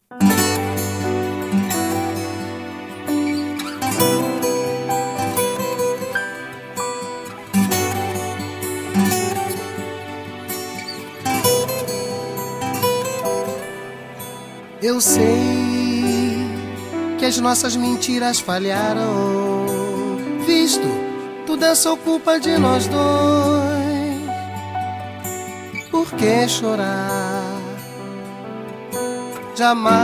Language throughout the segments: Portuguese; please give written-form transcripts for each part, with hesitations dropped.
Eu sei que as nossas mentiras falharam, visto tudo é só culpa de nós dois. Por que chorar? Jamais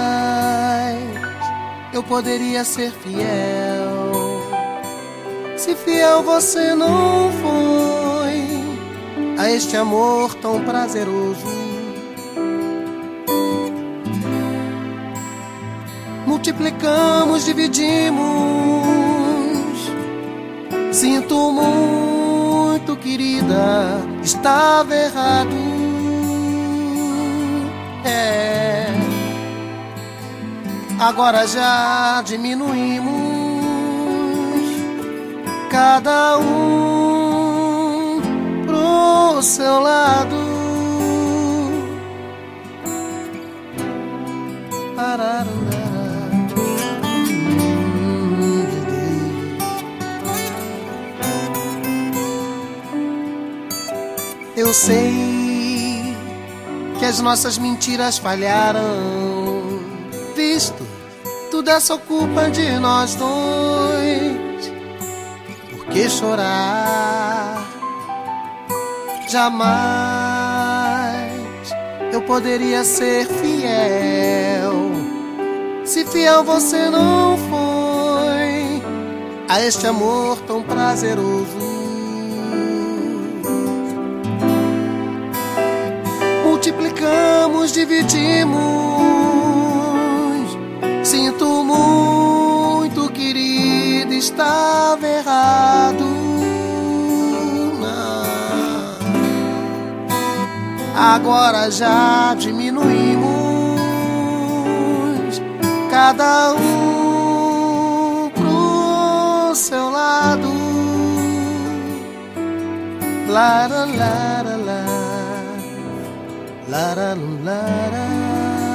eu poderia ser fiel. Se fiel você não foi a este amor tão prazeroso. Multiplicamos, dividimos. Sinto muito, querida, estava errado. Agora já diminuímos, cada um pro seu lado. Eu sei que as nossas mentiras falharam, visto tudo é só culpa de nós dois. Por que chorar? Jamais eu poderia ser fiel. Se fiel você não foi a este amor tão prazeroso. Multiplicamos, dividimos. Sinto muito, querida, estava errado. Não. Agora já diminuímos, cada um pro seu lado. Lara, lara, lara. La la la la.